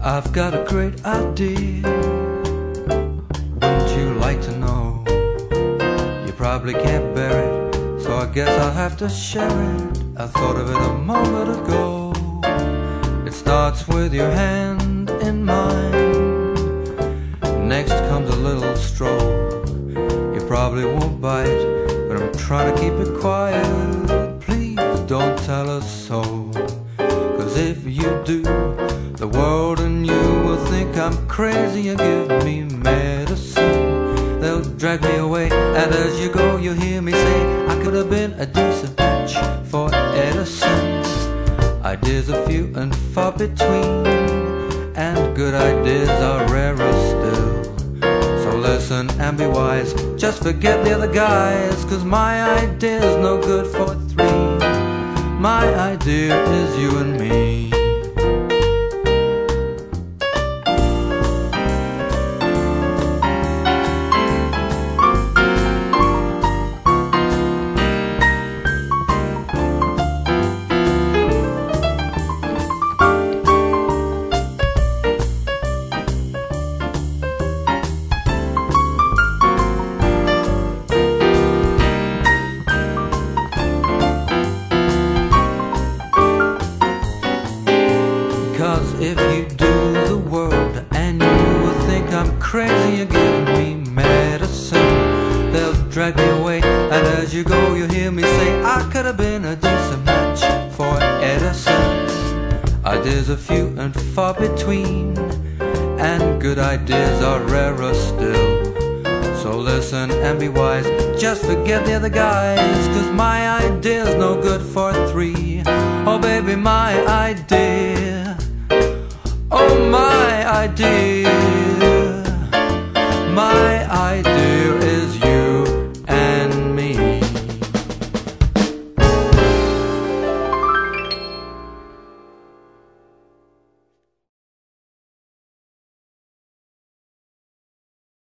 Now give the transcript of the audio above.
I've got a great idea. Wouldn't you like to know? You probably can't bear it, so I guess I'll have to share it. I thought of it a moment ago. It starts with your hand in mine. Next comes a little stroke. You probably won't bite, but I'm trying to keep it quiet. Please don't tell us so, 'cause if you do, the world and you will think I'm crazy and give me medicine. They'll drag me away, and as you go you'll hear me say I could have been a decent match for Edison. Ideas are few and far between, and good ideas are rarer still. So listen and be wise, just forget the other guys, 'cause my idea's no good for three. My idea is you and me. Cause if you do the world and you will think I'm crazy and give me medicine, they'll drag me away, and as you go you'll hear me say I could have been a decent match for Edison. Ideas are few and far between, and good ideas are rarer still. So listen and be wise, just forget the other guys, 'cause my idea's no good for three. Oh baby, my idea, oh my idea